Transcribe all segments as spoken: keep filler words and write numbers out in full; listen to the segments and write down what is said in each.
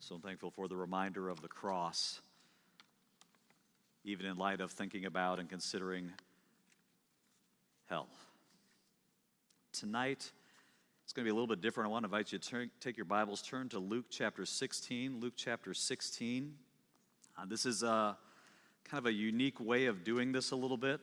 So thankful for the reminder of the cross, even in light of thinking about and considering hell. Tonight, it's going to be a little bit different. I want to invite you to turn, take your Bibles, turn to Luke chapter sixteen. Luke chapter sixteen. Uh, this is a, kind of a unique way of doing this a little bit,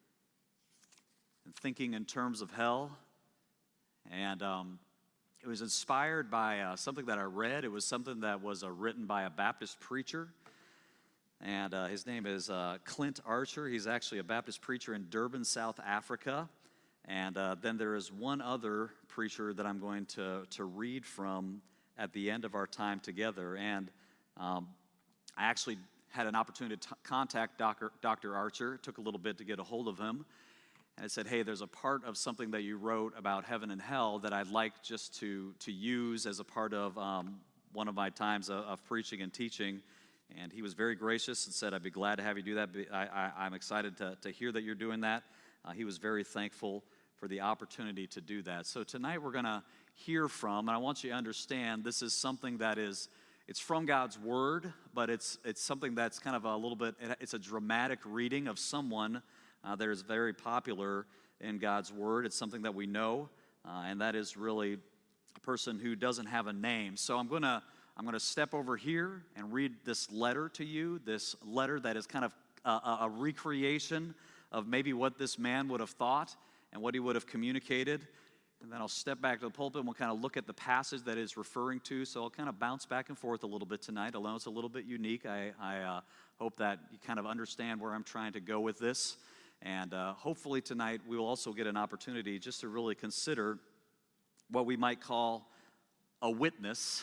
and thinking in terms of hell. And um, it was inspired by uh, something that I read. It was something that was uh, written by a Baptist preacher. And uh, his name is uh, Clint Archer. He's actually a Baptist preacher in Durban, South Africa. And uh, then there is one other preacher that I'm going to, to read from at the end of our time together. And um, I actually had an opportunity to t- contact Doctor Doctor Archer. It took a little bit to get a hold of him. And I said, hey, there's a part of something that you wrote about heaven and hell that I'd like just to, to use as a part of um, one of my times of, of preaching and teaching. And he was very gracious and said, I'd be glad to have you do that. I, I, I'm excited to, to hear that you're doing that. Uh, he was very thankful for the opportunity to do that. So tonight we're going to hear from, and I want you to understand this is something that is, it's from God's Word, but it's it's something that's kind of a little bit, it's a dramatic reading of someone uh, that is very popular in God's Word. It's something that we know, uh, and that is really a person who doesn't have a name. So I'm going to I'm going to step over here and read this letter to you, this letter that is kind of a, a recreation of maybe what this man would have thought and what he would have communicated. And then I'll step back to the pulpit and we'll kind of look at the passage that is referring to. So I'll kind of bounce back and forth a little bit tonight. I know it's a little bit unique. I, I uh, hope that you kind of understand where I'm trying to go with this. And uh, hopefully tonight we will also get an opportunity just to really consider what we might call a witness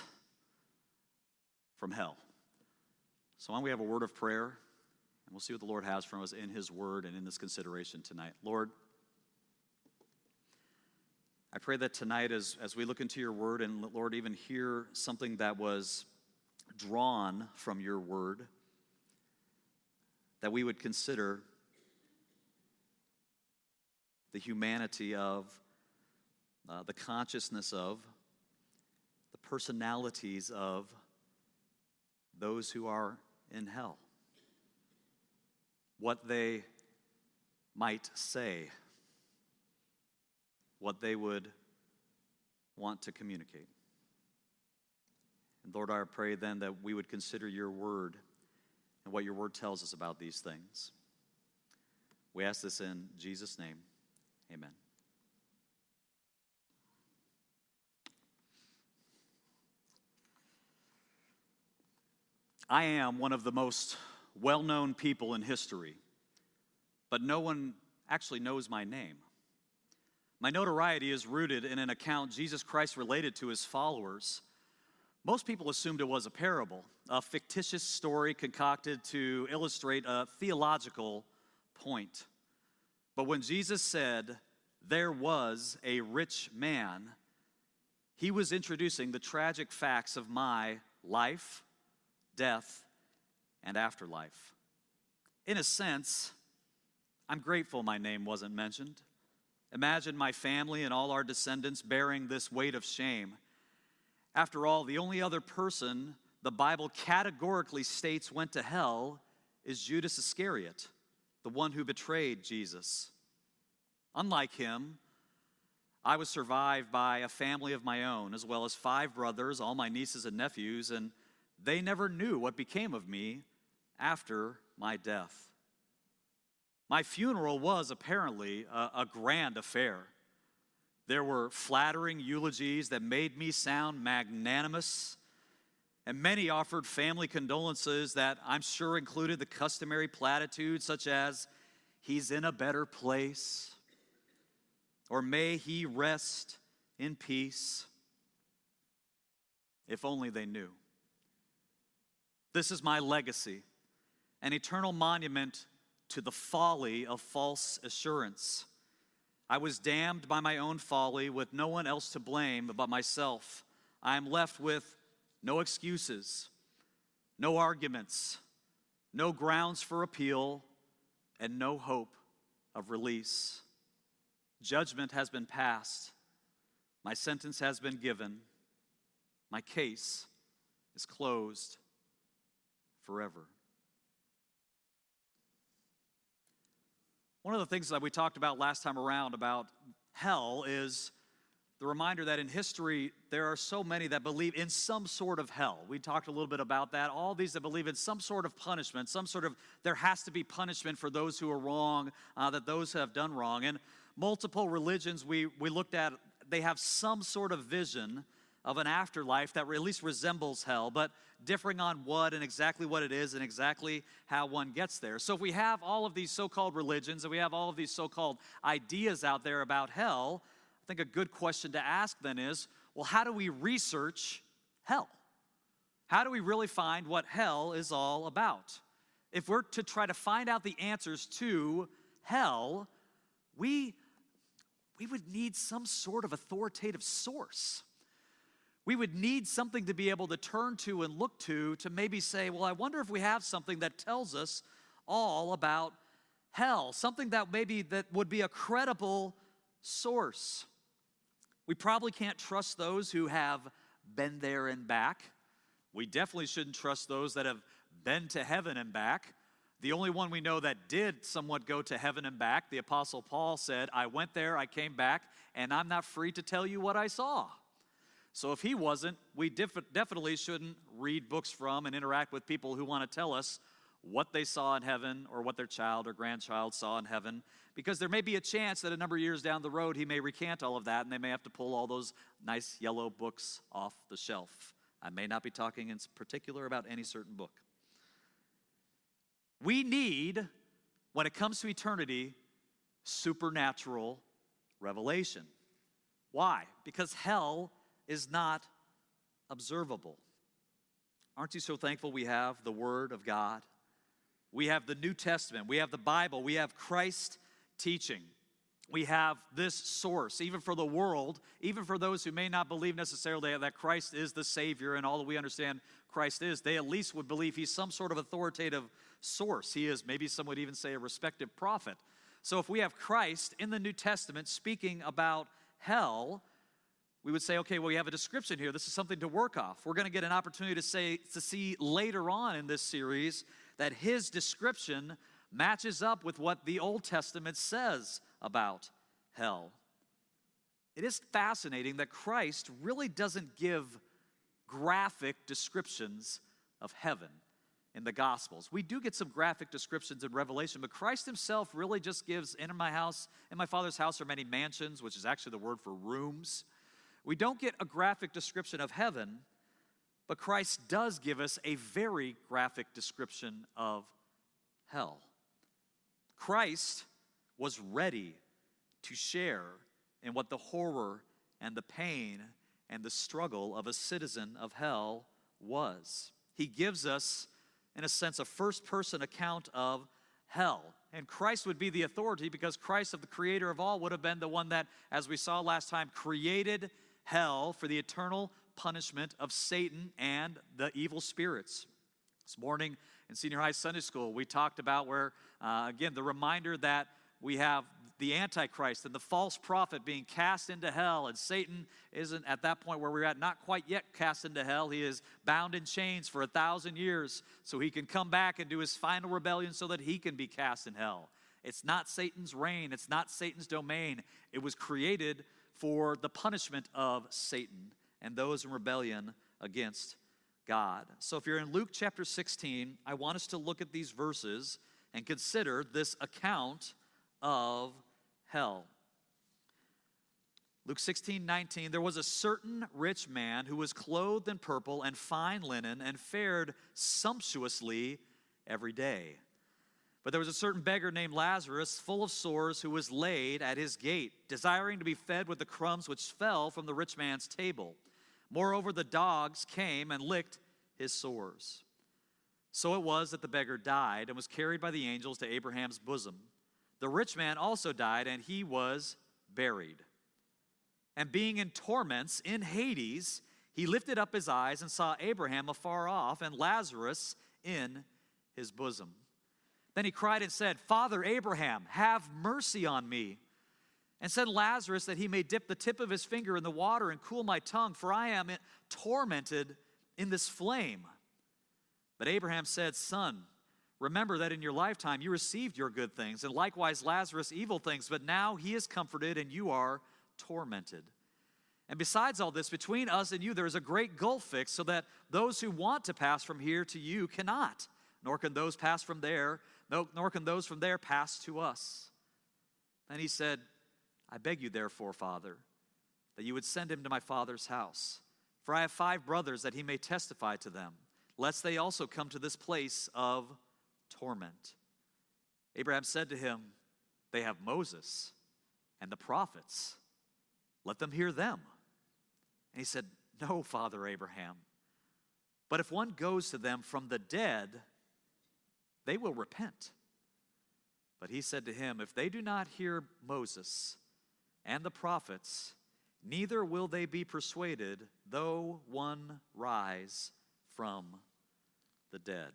from hell. So why don't we have a word of prayer, and we'll see what the Lord has from us in His Word and in this consideration tonight. Lord, I pray that tonight as, as we look into your word and, Lord, even hear something that was drawn from your word, that we would consider the humanity of, uh, the consciousness of, the personalities of those who are in hell, what they might say, what they would want to communicate. And Lord, I pray then that we would consider your word and what your word tells us about these things. We ask this in Jesus' name. Amen. I am one of the most well-known people in history, but no one actually knows my name. My notoriety is rooted in an account Jesus Christ related to his followers. Most people assumed it was a parable, a fictitious story concocted to illustrate a theological point. But when Jesus said, there was a rich man, he was introducing the tragic facts of my life, death, and afterlife. In a sense, I'm grateful my name wasn't mentioned. Imagine my family and all our descendants bearing this weight of shame. After all, the only other person the Bible categorically states went to hell is Judas Iscariot, the one who betrayed Jesus. Unlike him, I was survived by a family of my own, as well as five brothers, all my nieces and nephews, and they never knew what became of me after my death. My funeral was apparently a, a grand affair. There were flattering eulogies that made me sound magnanimous, and many offered family condolences that I'm sure included the customary platitudes such as, he's in a better place, or may he rest in peace. If only they knew. This is my legacy, an eternal monument to the folly of false assurance. I was damned by my own folly with no one else to blame but myself. I am left with no excuses, no arguments, no grounds for appeal, and no hope of release. Judgment has been passed. My sentence has been given. My case is closed forever. One of the things that we talked about last time around about hell is the reminder that in history there are so many that believe in some sort of hell. We talked a little bit about that. All these that believe in some sort of punishment, some sort of, there has to be punishment for those who are wrong, uh, that those who have done wrong. And multiple religions we, we looked at, they have some sort of vision of an afterlife that at least resembles hell, but differing on what and exactly what it is and exactly how one gets there. So if we have all of these so-called religions and we have all of these so-called ideas out there about hell, I think a good question to ask then is, well, how do we research hell? How do we really find what hell is all about? If we're to try to find out the answers to hell, we, we would need some sort of authoritative source. We would need something to be able to turn to and look to to maybe say, well, I wonder if we have something that tells us all about hell, something that maybe that would be a credible source. We probably can't trust those who have been there and back. We definitely shouldn't trust those that have been to heaven and back. The only one we know that did somewhat go to heaven and back, the Apostle Paul said, I went there, I came back, and I'm not free to tell you what I saw. So if he wasn't, we def- definitely shouldn't read books from and interact with people who want to tell us what they saw in heaven or what their child or grandchild saw in heaven, because there may be a chance that a number of years down the road he may recant all of that and they may have to pull all those nice yellow books off the shelf. I may not be talking in particular about any certain book. We need, when it comes to eternity, supernatural revelation. Why? Because hell is not observable. Aren't you so thankful we have the Word of God? We have the New Testament. We have the Bible. We have Christ teaching. We have this source, even for the world, even for those who may not believe necessarily that Christ is the Savior and all that we understand Christ is, they at least would believe he's some sort of authoritative source. He is, maybe some would even say, a respective prophet. So if we have Christ in the New Testament speaking about hell, we would say, okay, well, we have a description here. This is something to work off. We're going to get an opportunity to say to see later on in this series that his description matches up with what the Old Testament says about hell. It is fascinating that Christ really doesn't give graphic descriptions of heaven in the Gospels. We do get some graphic descriptions in Revelation, but Christ himself really just gives, in my house, in my Father's house are many mansions, which is actually the word for rooms. We don't get a graphic description of heaven, but Christ does give us a very graphic description of hell. Christ was ready to share in what the horror and the pain and the struggle of a citizen of hell was. He gives us, in a sense, a first-person account of hell. And Christ would be the authority because Christ, of the creator of all, would have been the one that, as we saw last time, created hell for the eternal punishment of Satan and the evil spirits. This morning in senior high Sunday school, we talked about where, uh, again, the reminder that we have the Antichrist and the false prophet being cast into hell, and Satan isn't at that point where we're at, not quite yet cast into hell. He is bound in chains for a thousand years so he can come back and do his final rebellion so that he can be cast in hell. It's not Satan's reign. It's not Satan's domain. It was created for the punishment of Satan and those in rebellion against God. So if you're in Luke chapter sixteen, I want us to look at these verses and consider this account of hell. Luke sixteen nineteen, there was a certain rich man who was clothed in purple and fine linen and fared sumptuously every day. But there was a certain beggar named Lazarus, full of sores, who was laid at his gate, desiring to be fed with the crumbs which fell from the rich man's table. Moreover, the dogs came and licked his sores. So it was that the beggar died and was carried by the angels to Abraham's bosom. The rich man also died, and he was buried. And being in torments in Hades, he lifted up his eyes and saw Abraham afar off and Lazarus in his bosom. Then he cried and said, Father Abraham, have mercy on me, and send Lazarus that he may dip the tip of his finger in the water and cool my tongue, for I am tormented in this flame?" But Abraham said, "Son, remember that in your lifetime you received your good things, and likewise Lazarus evil things, but now he is comforted and you are tormented. And besides all this, between us and you there is a great gulf fixed, so that those who want to pass from here to you cannot, nor can those pass from there, no, nor can those from there pass to us." Then he said, "I beg you therefore, Father, that you would send him to my father's house. For I have five brothers, that he may testify to them, lest they also come to this place of torment." Abraham said to him, "They have Moses and the prophets. Let them hear them." And he said, "No, Father Abraham, but if one goes to them from the dead, they will repent." But he said to him, "If they do not hear Moses and the prophets, neither will they be persuaded, though one rise from the dead."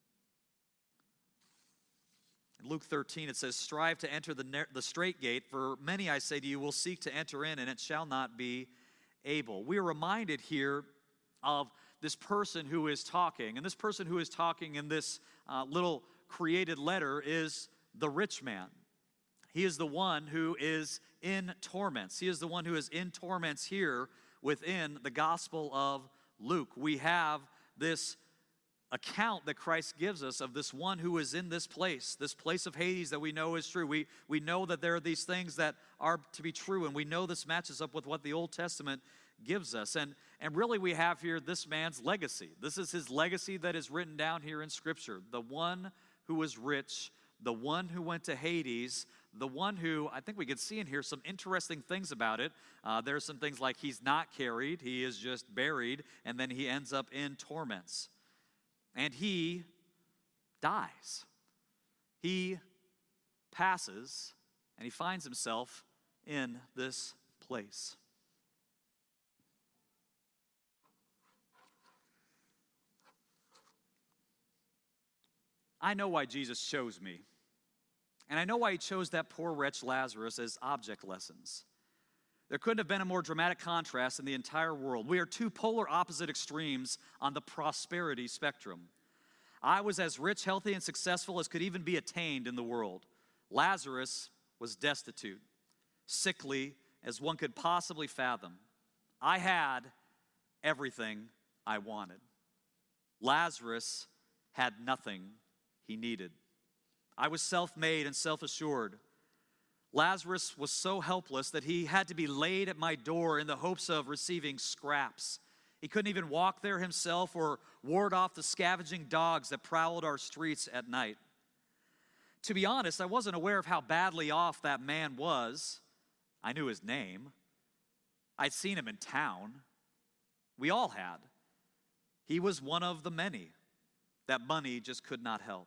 In Luke thirteen, it says, "Strive to enter the, the straight gate, for many, I say to you, will seek to enter in, and it shall not be able." We are reminded here of this person who is talking, and this person who is talking in this uh, little created letter is the rich man. He is the one who is in torments. He is the one who is in torments here within the Gospel of Luke. We have this account that Christ gives us of this one who is in this place, this place of Hades that we know is true. We, we know that there are these things that are to be true, and we know this matches up with what the Old Testament gives us. And, and really we have here this man's legacy. This is his legacy that is written down here in Scripture. The one who was rich, the one who went to Hades, the one who, I think we could see in here some interesting things about it. Uh, there's some things like he's not carried, he is just buried, and then he ends up in torments. And he dies. He passes, and he finds himself in this place. I know why Jesus chose me. And I know why he chose that poor wretch Lazarus as object lessons. There couldn't have been a more dramatic contrast in the entire world. We are two polar opposite extremes on the prosperity spectrum. I was as rich, healthy, and successful as could even be attained in the world. Lazarus was destitute, sickly as one could possibly fathom. I had everything I wanted. Lazarus had nothing he needed. I was self-made and self-assured. Lazarus was so helpless that he had to be laid at my door in the hopes of receiving scraps. He couldn't even walk there himself or ward off the scavenging dogs that prowled our streets at night. To be honest, I wasn't aware of how badly off that man was. I knew his name. I'd seen him in town. We all had. He was one of the many that money just could not help.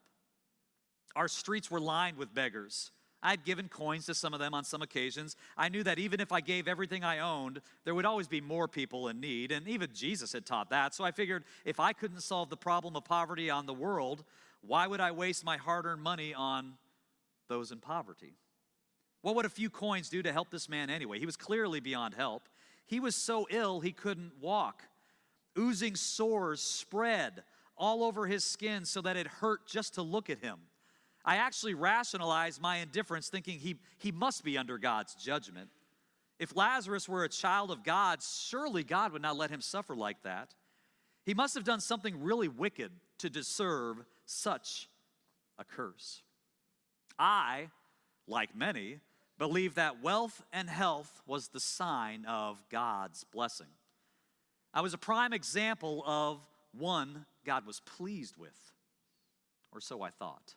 Our streets were lined with beggars. I'd given coins to some of them on some occasions. I knew that even if I gave everything I owned, there would always be more people in need, and even Jesus had taught that. So I figured if I couldn't solve the problem of poverty on the world, why would I waste my hard-earned money on those in poverty? What would a few coins do to help this man anyway? He was clearly beyond help. He was so ill he couldn't walk. Oozing sores spread all over his skin so that it hurt just to look at him. I actually rationalized my indifference, thinking he, he must be under God's judgment. If Lazarus were a child of God, surely God would not let him suffer like that. He must have done something really wicked to deserve such a curse. I, like many, believed that wealth and health was the sign of God's blessing. I was a prime example of one God was pleased with, or so I thought.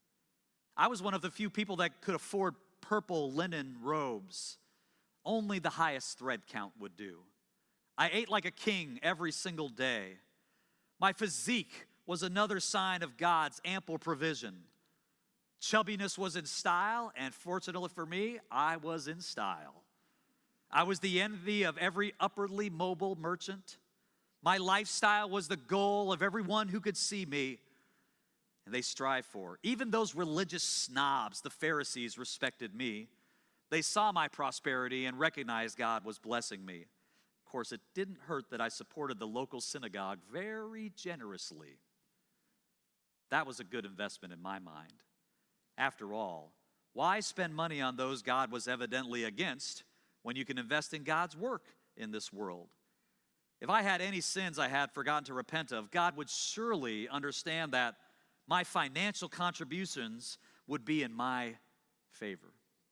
I was one of the few people that could afford purple linen robes. Only the highest thread count would do. I ate like a king every single day. My physique was another sign of God's ample provision. Chubbiness was in style, and fortunately for me, I was in style. I was the envy of every upwardly mobile merchant. My lifestyle was the goal of everyone who could see me, and they strive for. Even those religious snobs, the Pharisees, respected me. They saw my prosperity and recognized God was blessing me. Of course, it didn't hurt that I supported the local synagogue very generously. That was a good investment in my mind. After all, why spend money on those God was evidently against when you can invest in God's work in this world? If I had any sins I had forgotten to repent of, God would surely understand that my financial contributions would be in my favor.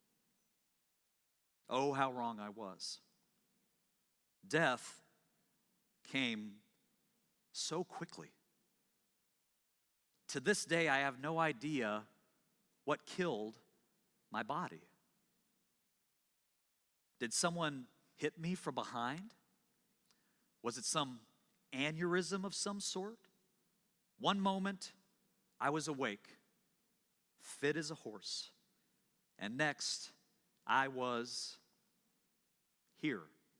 Oh, how wrong I was. Death came so quickly. To this day, I have no idea what killed my body. Did someone hit me from behind? Was it some aneurysm of some sort? One moment, I was awake, fit as a horse, and next, I was here,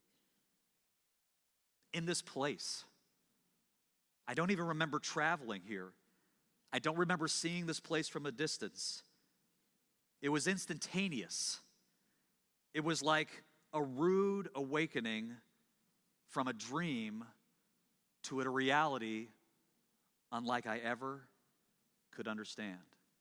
in this place. I don't even remember traveling here. I don't remember seeing this place from a distance. It was instantaneous. It was like a rude awakening from a dream to a reality unlike I ever could understand.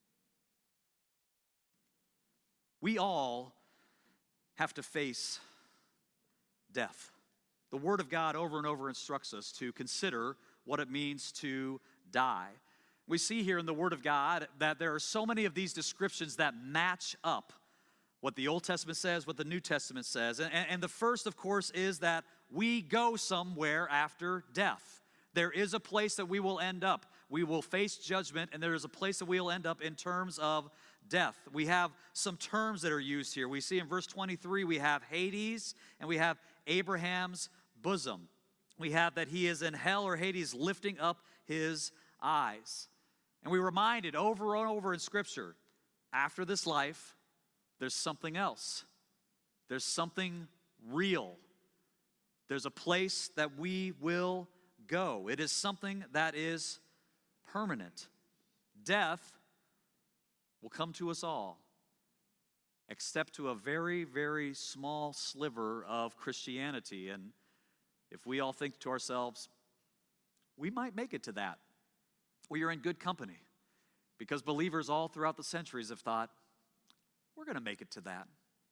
We all have to face death. The Word of God over and over instructs us to consider what it means to die. We see here in the Word of God that there are so many of these descriptions that match up what the Old Testament says, what the New Testament says. And, and the first, of course, is that we go somewhere after death. There is a place that we will end up. We will face judgment, and there is a place that we will end up in terms of death. We have some terms that are used here. We see in verse twenty-three, we have Hades, and we have Abraham's bosom. We have that he is in hell, or Hades, lifting up his eyes. And we're reminded over and over in Scripture, after this life, there's something else. There's something real. There's a place that we will go. It is something that is permanent. Death will come to us all, except to a very, very small sliver of Christianity. And if we all think to ourselves, we might make it to that, we are in good company, because believers all throughout the centuries have thought, we're going to make it to that.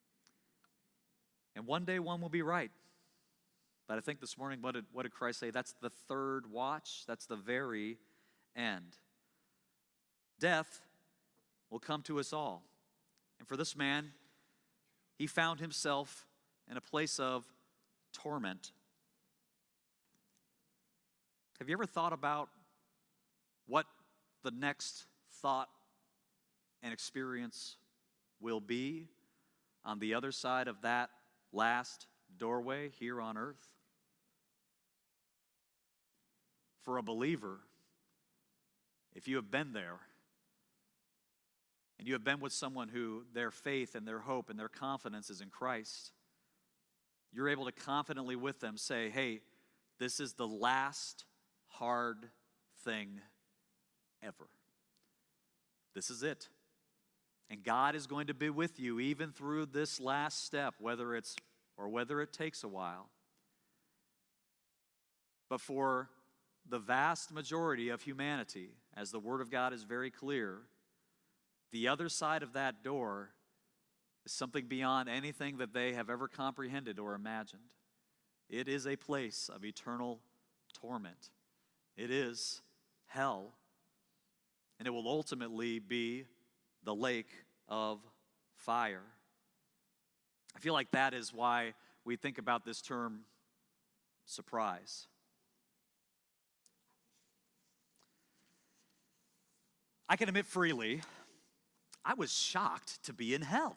And one day one will be right. But I think this morning, what did, what did Christ say? That's the third watch. That's the very end. Death will come to us all. And for this man, he found himself in a place of torment. Have you ever thought about what the next thought and experience will be on the other side of that last doorway here on earth? For a believer, if you have been there, and you have been with someone who their faith and their hope and their confidence is in Christ, you're able to confidently with them say, hey, this is the last hard thing ever. This is it. And God is going to be with you even through this last step, whether it's or whether it takes a while. But for the vast majority of humanity, as the Word of God is very clear, the other side of that door is something beyond anything that they have ever comprehended or imagined. It is a place of eternal torment. It is hell. And it will ultimately be the lake of fire. I feel like that is why we think about this term surprise. I can admit freely, I was shocked to be in hell.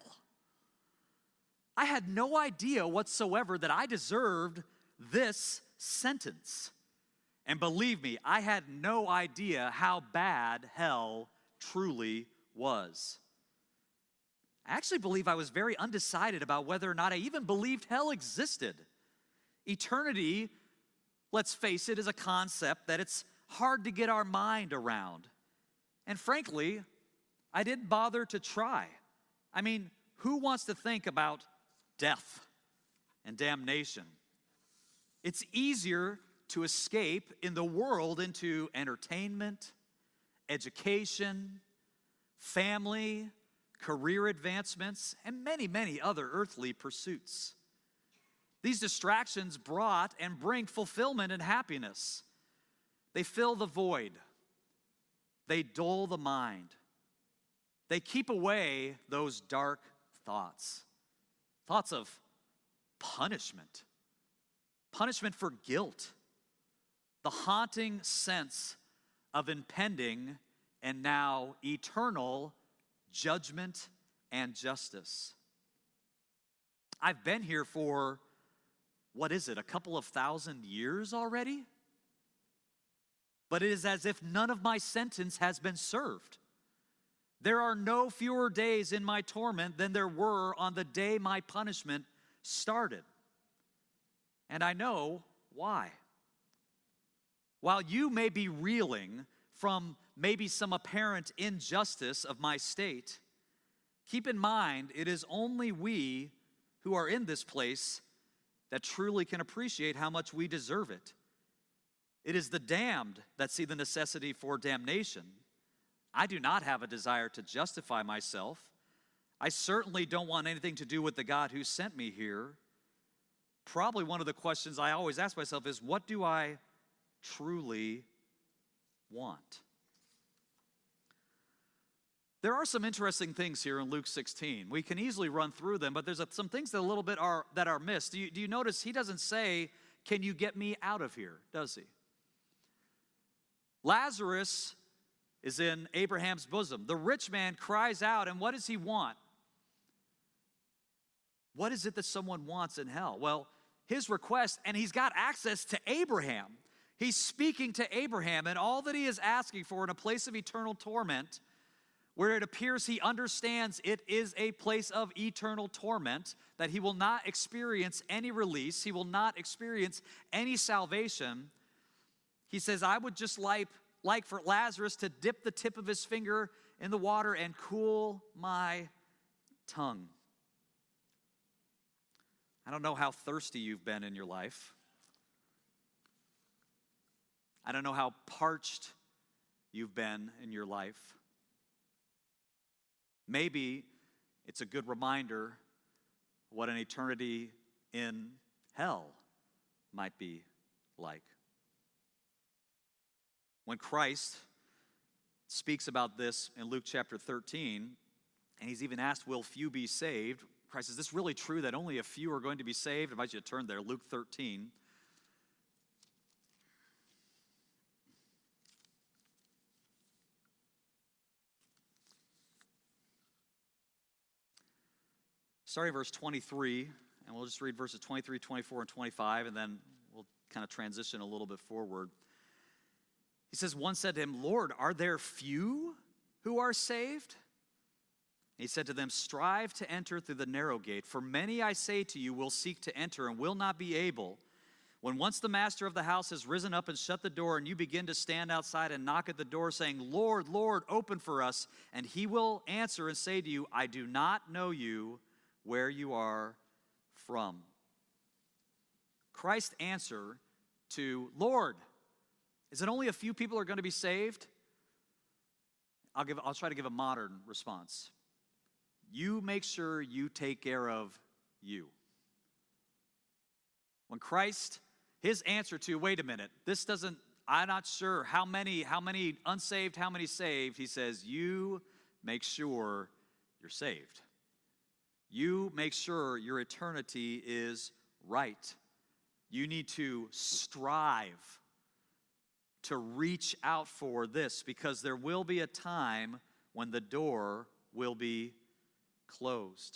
I had no idea whatsoever that I deserved this sentence. And believe me, I had no idea how bad hell truly was. I actually believe I was very undecided about whether or not I even believed hell existed. Eternity, let's face it, is a concept that it's hard to get our mind around. And frankly, I didn't bother to try. I mean, who wants to think about death and damnation? It's easier to escape in the world into entertainment, education, family, career advancements, and many, many other earthly pursuits. These distractions brought and bring fulfillment and happiness. They fill the void. They dull the mind. They keep away those dark thoughts. Thoughts of punishment. Punishment for guilt. The haunting sense of impending and now eternal judgment and justice. I've been here for, what is it, a couple of thousand years already? But it is as if none of my sentence has been served. There are no fewer days in my torment than there were on the day my punishment started. And I know why. While you may be reeling from maybe some apparent injustice of my state, keep in mind it is only we who are in this place that truly can appreciate how much we deserve it. It is the damned that see the necessity for damnation. I do not have a desire to justify myself. I certainly don't want anything to do with the God who sent me here. Probably one of the questions I always ask myself is, what do I truly want? There are some interesting things here in Luke sixteen. We can easily run through them, but there's a, some things that a little bit are that are missed. Do you, do you notice he doesn't say, "Can you get me out of here?" does he? Lazarus is in Abraham's bosom. The rich man cries out, and what does he want? What is it that someone wants in hell? Well, his request, and he's got access to Abraham. He's speaking to Abraham, and all that he is asking for in a place of eternal torment, where it appears he understands it is a place of eternal torment, that he will not experience any release, he will not experience any salvation. He says, I would just like, like for Lazarus to dip the tip of his finger in the water and cool my tongue. I don't know how thirsty you've been in your life. I don't know how parched you've been in your life. Maybe it's a good reminder what an eternity in hell might be like. When Christ speaks about this in Luke chapter thirteen, and he's even asked, will few be saved? Christ, is this really true that only a few are going to be saved? I invite you to turn there, Luke thirteen. Starting verse twenty-three, and we'll just read verses twenty-three, twenty-four, and twenty-five, and then we'll kind of transition a little bit forward. He says, one said to him, Lord, are there few who are saved? He said to them, strive to enter through the narrow gate, for many, I say to you, will seek to enter and will not be able. When once the master of the house has risen up and shut the door, and you begin to stand outside and knock at the door, saying, Lord, Lord, open for us, and he will answer and say to you, I do not know you, where you are from. Christ's answer to, Lord, is it only a few people are going to be saved? I'll give. I'll try to give a modern response. You make sure you take care of you. When Christ, his answer to, wait a minute, this doesn't, I'm not sure how many, how many unsaved, how many saved, he says, you make sure you're saved. You make sure your eternity is right. You need to strive to reach out for this, because there will be a time when the door will be closed.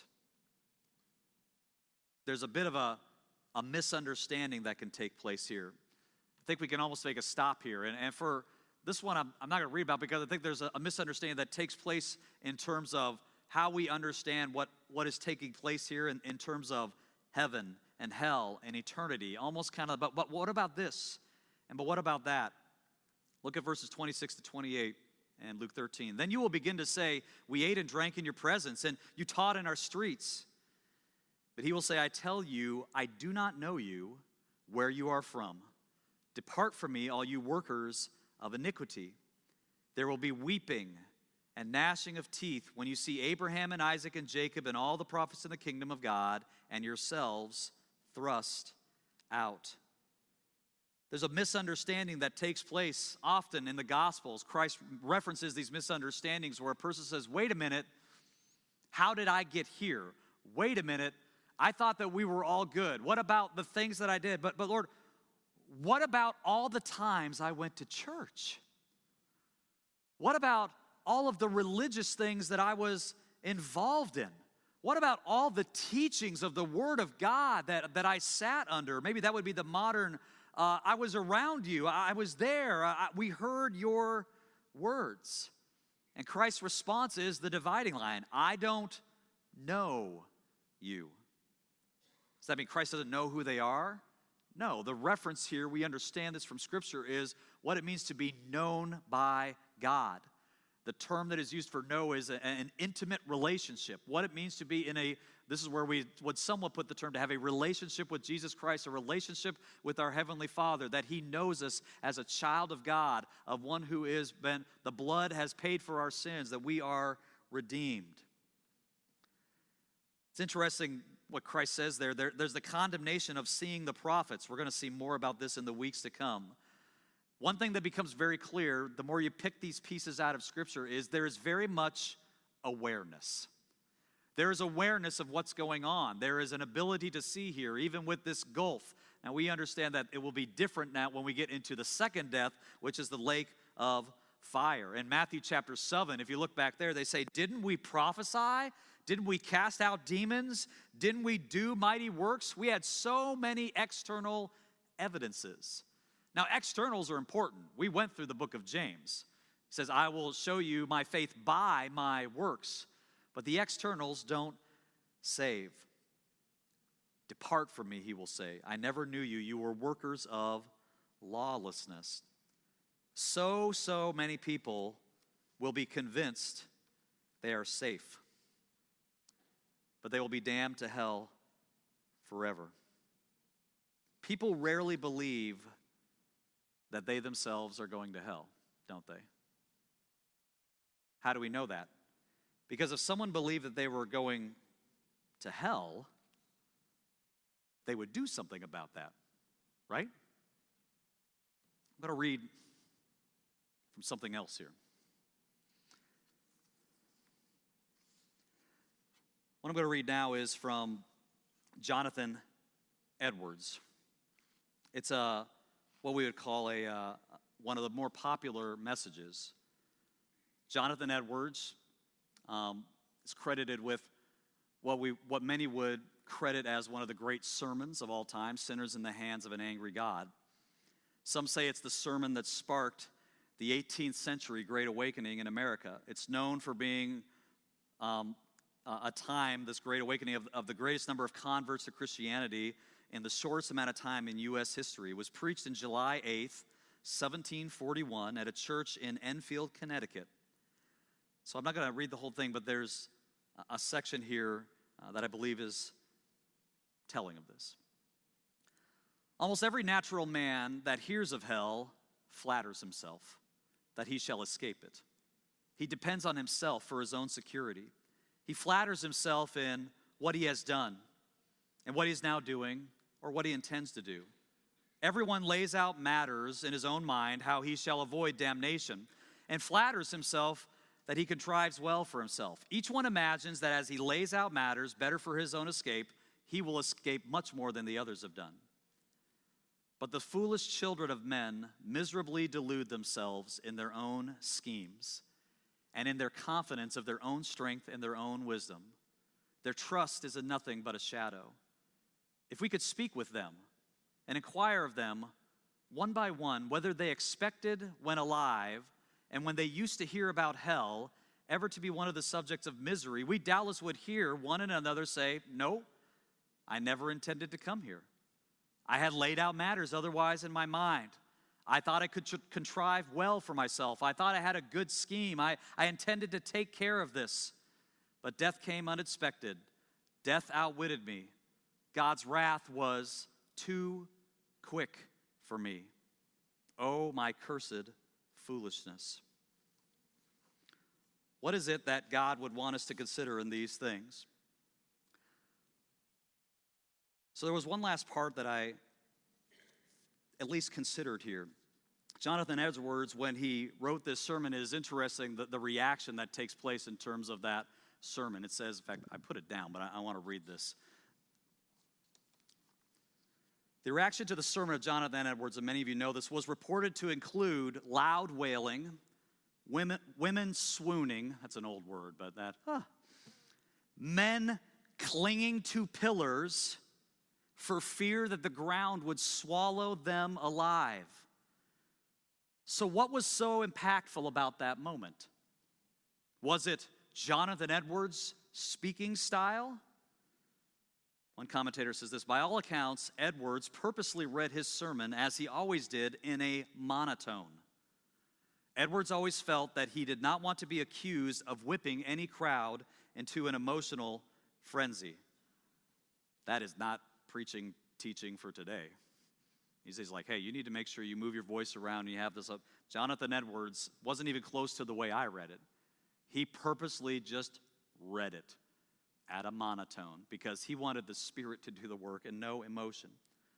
There's a bit of a, a misunderstanding that can take place here. I think we can almost make a stop here. And, and for this one, I'm, I'm not going to read about, because I think there's a, a misunderstanding that takes place in terms of how we understand what, what is taking place here in, in terms of heaven and hell and eternity. Almost kind of, but, but what about this? And but what about that? Look at verses twenty-six to twenty-eight and Luke thirteen. Then you will begin to say, we ate and drank in your presence, and you taught in our streets. But he will say, I tell you, I do not know you. where you are from. Depart from me, all you workers of iniquity. There will be weeping and gnashing of teeth when you see Abraham and Isaac and Jacob and all the prophets in the kingdom of God and yourselves thrust out. There's a misunderstanding that takes place often in the Gospels. Christ references these misunderstandings where a person says, wait a minute, how did I get here? Wait a minute, I thought that we were all good. What about the things that I did? But, but Lord, what about all the times I went to church? What about all of the religious things that I was involved in? What about all the teachings of the Word of God that, that I sat under? Maybe that would be the modern, uh, I was around you, I was there, I, we heard your words. And Christ's response is the dividing line. I don't know you. Does that mean Christ doesn't know who they are? No, the reference here, we understand this from Scripture, is what it means to be known by God. The term that is used for know is a, an intimate relationship. What it means to be in a, this is where we would somewhat put the term, to have a relationship with Jesus Christ, a relationship with our Heavenly Father, that He knows us as a child of God, of one who is been, the blood has paid for our sins, that we are redeemed. It's interesting what Christ says there. there. There's the condemnation of seeing the prophets. We're going to see more about this in the weeks to come. One thing that becomes very clear, the more you pick these pieces out of Scripture, is there is very much awareness. There is awareness of what's going on. There is an ability to see here, even with this gulf. Now, we understand that it will be different now when we get into the second death, which is the lake of fire. In Matthew chapter seven, if you look back there, they say, didn't we prophesy? Didn't we cast out demons? Didn't we do mighty works? We had so many external evidences. Now, externals are important. We went through the book of James. He says, I will show you my faith by my works. But the externals don't save. Depart from me, he will say. I never knew you. You were workers of lawlessness. So, so many people will be convinced they are safe. But they will be damned to hell forever. People rarely believe that they themselves are going to hell, don't they? How do we know that? Because if someone believed that they were going to hell, they would do something about that, right? I'm going to read from something else here. What I'm going to read now is from Jonathan Edwards. It's a what we would call a uh, one of the more popular messages. Jonathan Edwards um, is credited with what we what many would credit as one of the great sermons of all time, Sinners in the Hands of an Angry God. Some say it's the sermon that sparked the eighteenth century Great Awakening in America. It's known for being um, a time, this Great Awakening, of, of the greatest number of converts to Christianity in the shortest amount of time in U S history. It was preached in July eighth, seventeen forty-one at a church in Enfield, Connecticut. So I'm not going to read the whole thing, but there's a section here uh, that I believe is telling of this. Almost every natural man that hears of hell flatters himself that he shall escape it. He depends on himself for his own security. He flatters himself in what he has done and what he's now doing or what he intends to do. Everyone lays out matters in his own mind how he shall avoid damnation and flatters himself that he contrives well for himself. Each one imagines that as he lays out matters better for his own escape, he will escape much more than the others have done. But the foolish children of men miserably delude themselves in their own schemes and in their confidence of their own strength and their own wisdom. Their trust is in nothing but a shadow. If we could speak with them and inquire of them one by one whether they expected when alive and when they used to hear about hell ever to be one of the subjects of misery, we doubtless would hear one and another say, no, I never intended to come here. I had laid out matters otherwise in my mind. I thought I could contrive well for myself. I thought I had a good scheme. I, I intended to take care of this. But death came unexpected. Death outwitted me. God's wrath was too quick for me. Oh, my cursed foolishness. What is it that God would want us to consider in these things? So there was one last part that I at least considered here. Jonathan Edwards, when he wrote this sermon, it is interesting the, the reaction that takes place in terms of that sermon. It says, in fact, I put it down, but I, I want to read this. The reaction to the sermon of Jonathan Edwards, and many of you know this, was reported to include loud wailing, women, women swooning, that's an old word, but that, huh, men clinging to pillars for fear that the ground would swallow them alive. So what was so impactful about that moment? Was it Jonathan Edwards' speaking style? One commentator says this, by all accounts, Edwards purposely read his sermon, as he always did, in a monotone. Edwards always felt that he did not want to be accused of whipping any crowd into an emotional frenzy. That is not preaching, teaching for today. He's like, hey, you need to make sure you move your voice around and you have this up. Jonathan Edwards wasn't even close to the way I read it. He purposely just read it at a monotone because he wanted the Spirit to do the work and no emotion.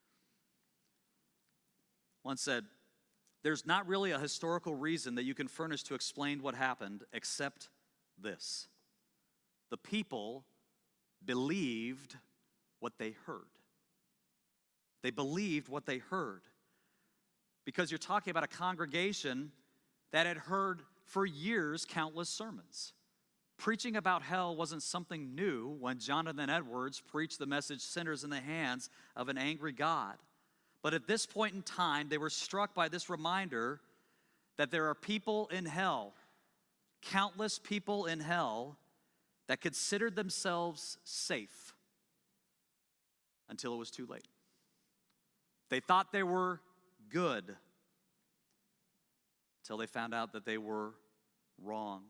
One said, there's not really a historical reason that you can furnish to explain what happened except this. The people believed what they heard. They believed what they heard. Because you're talking about a congregation that had heard for years countless sermons. Preaching about hell wasn't something new when Jonathan Edwards preached the message, sinners in the hands of an angry God. But at this point in time, they were struck by this reminder that there are people in hell, countless people in hell, that considered themselves safe until it was too late. They thought they were good until they found out that they were wrong.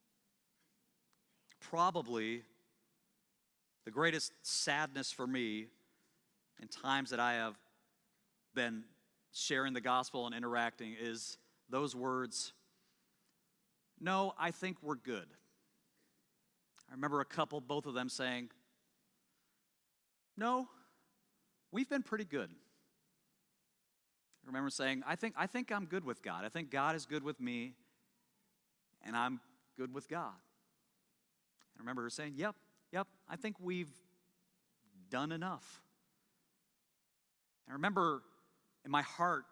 Probably the greatest sadness for me in times that I have been sharing the gospel and interacting is those words, no, I think we're good. I remember a couple, both of them saying, no, we've been pretty good. I remember saying, I think, I think I'm good with God. I think God is good with me, and I'm good with God. I remember her saying, yep, yep, I think we've done enough. I remember in my heart,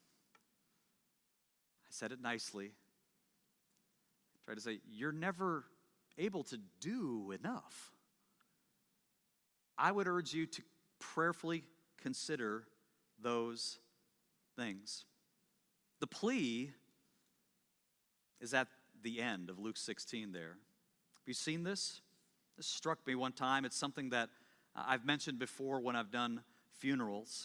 I said it nicely. I tried to say, you're never able to do enough. I would urge you to prayerfully consider those things. The plea is at the end of Luke sixteen there. Have you seen this? This struck me one time. It's something that I've mentioned before when I've done funerals.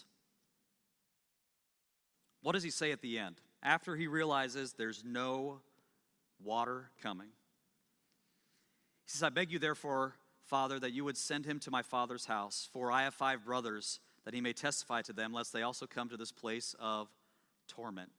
What does he say at the end? After he realizes there's no water coming. He says, I beg you therefore, Father, that you would send him to my father's house, for I have five brothers, that he may testify to them, lest they also come to this place of torment.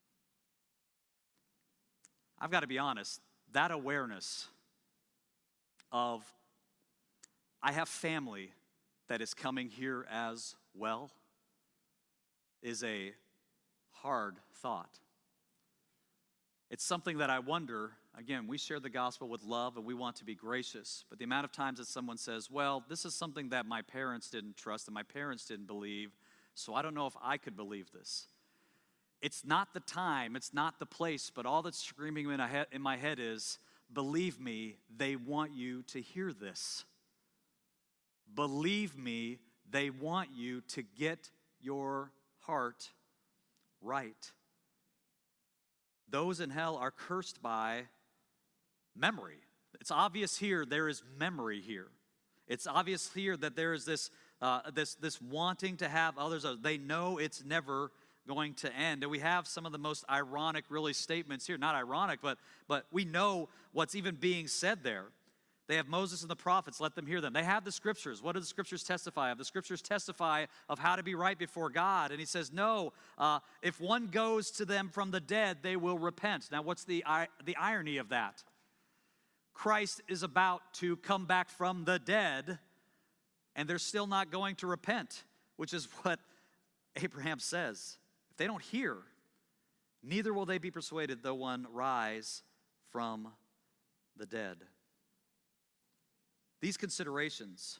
I've got to be honest, that awareness of I have family that is coming here as well is a hard thought. It's something that I wonder, again, we share the gospel with love and we want to be gracious, but the amount of times that someone says, well, this is something that my parents didn't trust and my parents didn't believe, so I don't know if I could believe this. It's not the time, it's not the place, but all that's screaming in, head, in my head is, believe me, they want you to hear this. Believe me, they want you to get your heart right. Those in hell are cursed by memory. It's obvious here there is memory here. It's obvious here that there is this uh, this this wanting to have others. They know it's never going to end. And we have some of the most ironic, really, statements here. Not ironic, but but we know what's even being said there. They have Moses and the prophets, let them hear them. They have the scriptures. What do the scriptures testify of? The scriptures testify of how to be right before God. And he says, no, uh, if one goes to them from the dead, they will repent. Now, what's the, the irony of that? Christ is about to come back from the dead, and they're still not going to repent, which is what Abraham says. If they don't hear, neither will they be persuaded, though one rise from the dead. These considerations,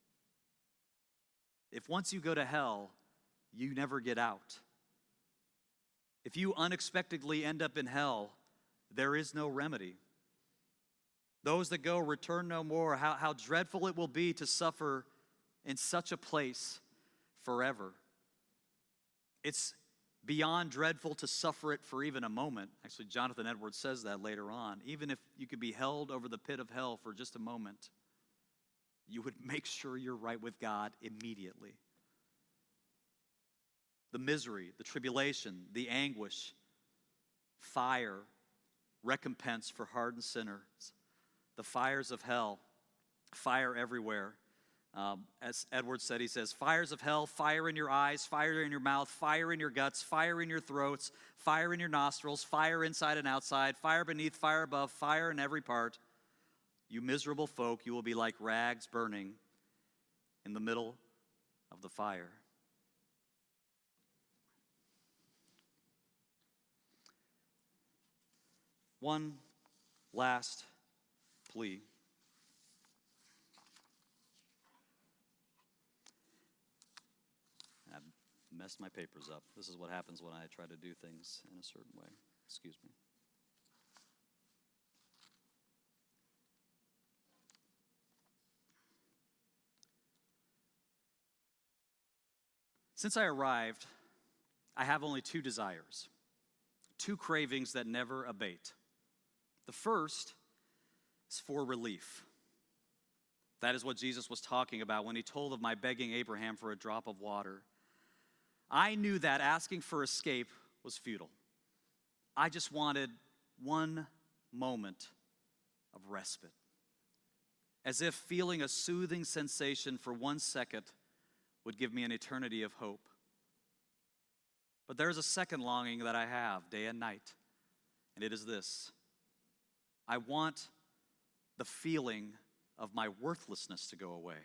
if once you go to hell, you never get out. If you unexpectedly end up in hell, there is no remedy. Those that go return no more. How, how dreadful it will be to suffer in such a place forever. It's beyond dreadful to suffer it for even a moment. Actually, Jonathan Edwards says that later on. Even if you could be held over the pit of hell for just a moment, you would make sure you're right with God immediately. The misery, the tribulation, the anguish, fire, recompense for hardened sinners, the fires of hell, fire everywhere. Um, as Edwards said, he says, fires of hell, fire in your eyes, fire in your mouth, fire in your guts, fire in your throats, fire in your nostrils, fire inside and outside, fire beneath, fire above, fire in every part. You miserable folk, you will be like rags burning in the middle of the fire. One last plea. I've messed my papers up. This is what happens when I try to do things in a certain way. Excuse me. Since I arrived, I have only two desires, two cravings that never abate. The first is for relief. That is what Jesus was talking about when he told of my begging Abraham for a drop of water. I knew that asking for escape was futile. I just wanted one moment of respite, as if feeling a soothing sensation for one second would give me an eternity of hope. But there's a second longing that I have day and night, and it is this. I want the feeling of my worthlessness to go away.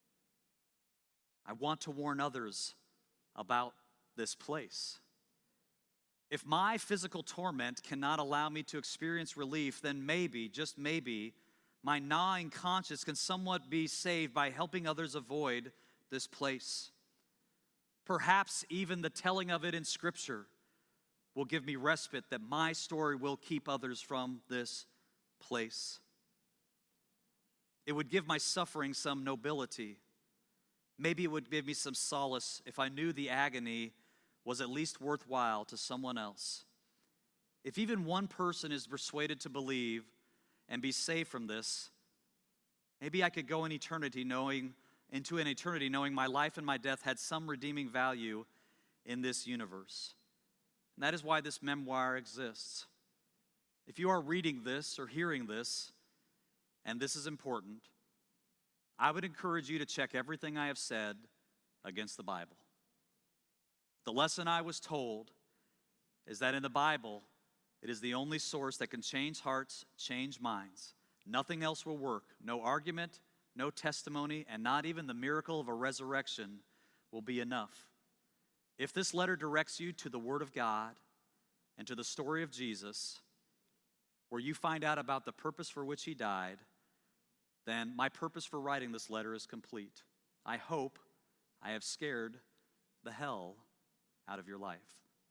I want to warn others about this place. If my physical torment cannot allow me to experience relief, then maybe, just maybe, my gnawing conscience can somewhat be saved by helping others avoid this place. Perhaps even the telling of it in Scripture will give me respite that my story will keep others from this place. It would give my suffering some nobility. Maybe it would give me some solace if I knew the agony was at least worthwhile to someone else. If even one person is persuaded to believe and be saved from this, maybe I could go in eternity knowing into an eternity knowing my life and my death had some redeeming value in this universe. And that is why this memoir exists. If you are reading this or hearing this, and this is important, I would encourage you to check everything I have said against the Bible. The lesson I was told is that in the Bible, it is the only source that can change hearts, change minds. Nothing else will work. No argument, no testimony, and not even the miracle of a resurrection will be enough. If this letter directs you to the Word of God and to the story of Jesus, where you find out about the purpose for which he died, then my purpose for writing this letter is complete. I hope I have scared the hell out of your life.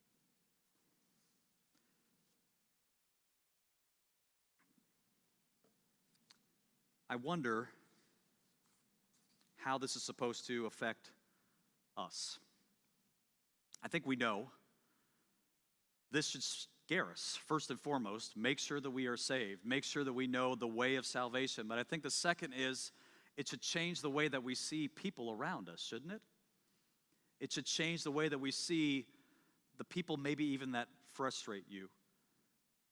I wonder how this is supposed to affect us. I think we know. This should scare us, first and foremost. Make sure that we are saved. Make sure that we know the way of salvation. But I think the second is it should change the way that we see people around us, shouldn't it? It should change the way that we see the people maybe even that frustrate you,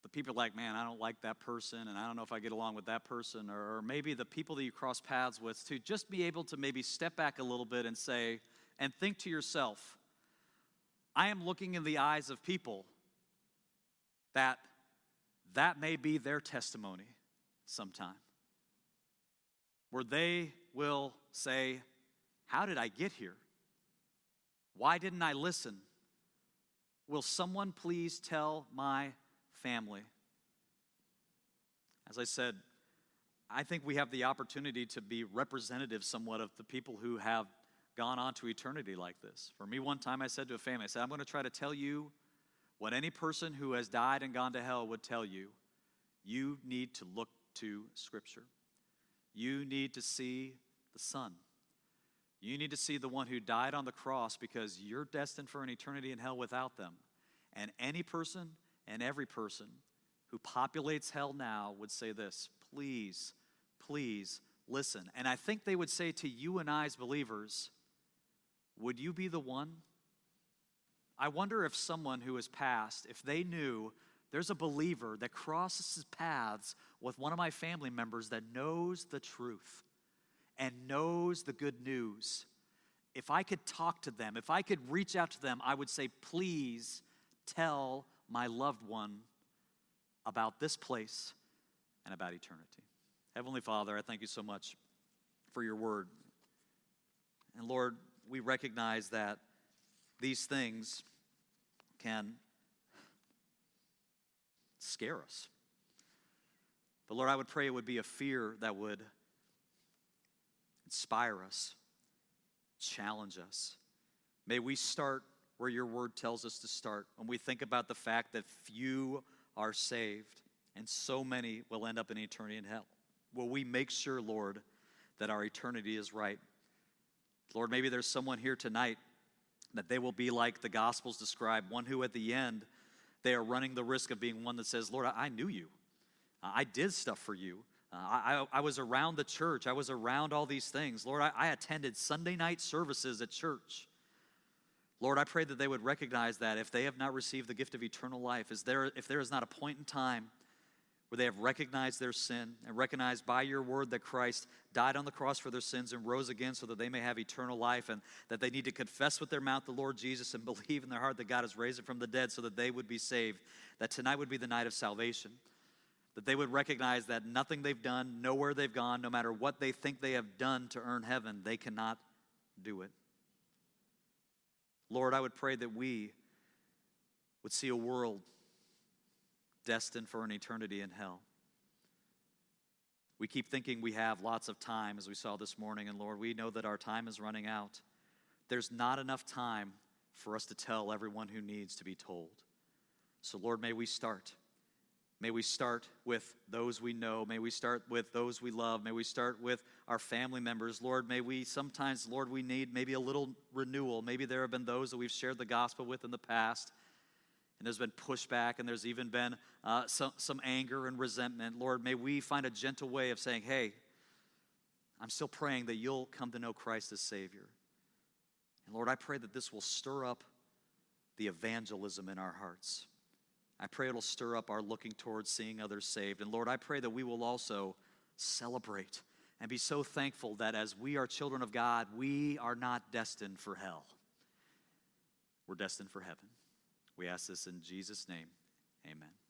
the people are like, man, I don't like that person, and I don't know if I get along with that person, or, or maybe the people that you cross paths with, to just be able to maybe step back a little bit and say, and think to yourself, I am looking in the eyes of people that that may be their testimony sometime, where they will say, how did I get here? Why didn't I listen? Will someone please tell my family? As I said, I think we have the opportunity to be representative somewhat of the people who have gone on to eternity like this. For me, one time I said to a family, I said, I'm going to try to tell you what any person who has died and gone to hell would tell you. You need to look to Scripture. You need to see the Son. You need to see the one who died on the cross, because you're destined for an eternity in hell without them. And any person and every person who populates hell now would say this, please, please listen. And I think they would say to you and I as believers, would you be the one? I wonder if someone who has passed, if they knew there's a believer that crosses paths with one of my family members that knows the truth and knows the good news, if I could talk to them, if I could reach out to them, I would say, please tell my loved one about this place and about eternity. Heavenly Father, I thank you so much for your word. And Lord, we recognize that these things can scare us. But Lord, I would pray it would be a fear that would inspire us, challenge us. May we start where your word tells us to start, when we think about the fact that few are saved and so many will end up in eternity in hell. Will we make sure, Lord, that our eternity is right? Lord, maybe there's someone here tonight that they will be like the Gospels describe, one who at the end, they are running the risk of being one that says, Lord, I, I knew you. Uh, I did stuff for you. Uh, I, I, I was around the church. I was around all these things. Lord, I, I attended Sunday night services at church. Lord, I pray that they would recognize that if they have not received the gift of eternal life, is there, if there is not a point in time where they have recognized their sin and recognized by your word that Christ died on the cross for their sins and rose again so that they may have eternal life, and that they need to confess with their mouth the Lord Jesus and believe in their heart that God has raised him from the dead so that they would be saved, that tonight would be the night of salvation, that they would recognize that nothing they've done, nowhere they've gone, no matter what they think they have done to earn heaven, they cannot do it. Lord, I would pray that we would see a world destined for an eternity in hell. We keep thinking we have lots of time, as we saw this morning, and Lord, we know that our time is running out. There's not enough time for us to tell everyone who needs to be told. So Lord, may we start. May we start with those we know. May we start with those we love. May we start with our family members. Lord, may we sometimes, Lord, we need maybe a little renewal. Maybe there have been those that we've shared the gospel with in the past, and there's been pushback, and there's even been uh, some, some anger and resentment. Lord, may we find a gentle way of saying, hey, I'm still praying that you'll come to know Christ as Savior. And Lord, I pray that this will stir up the evangelism in our hearts. I pray it'll stir up our looking towards seeing others saved. And Lord, I pray that we will also celebrate and be so thankful that as we are children of God, we are not destined for hell. We're destined for heaven. We ask this in Jesus' name. Amen.